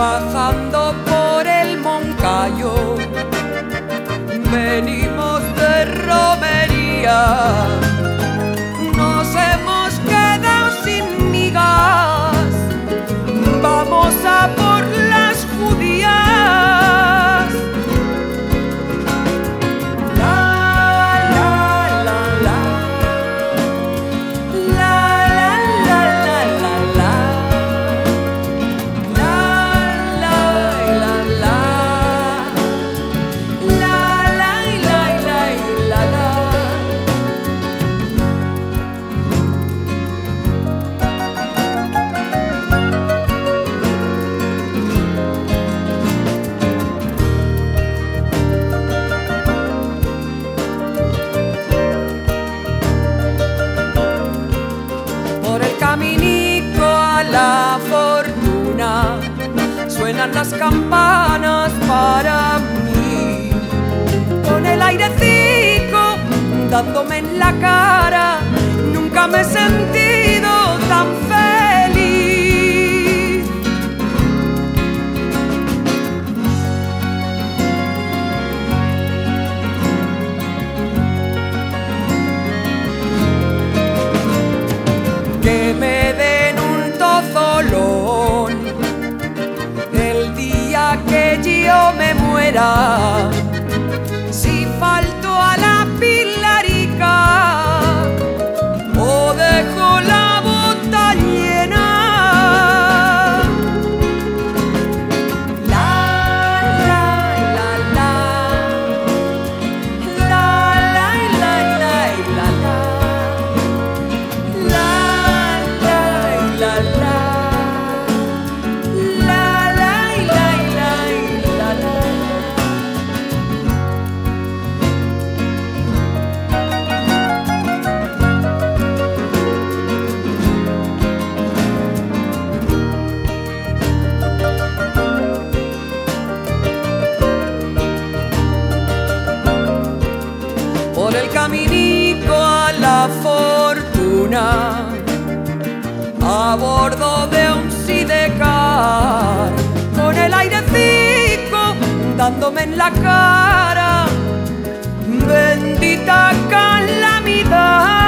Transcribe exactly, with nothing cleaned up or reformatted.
bajando por el Moncayo, venimos de romería, nos hemos quedado sin migas, vamos a por las judías. Caminico a la fortuna, suenan las campanas para mí, con el airecico dándome en la cara, nunca me he sentido tan feliz. Que me den un tozolón el día que yo me muera, si falto a la pilarica o dejo la bota llena. Por el caminico a la fortuna, a bordo de un sidecar, con el airecico dándome en la cara, bendita calamidad.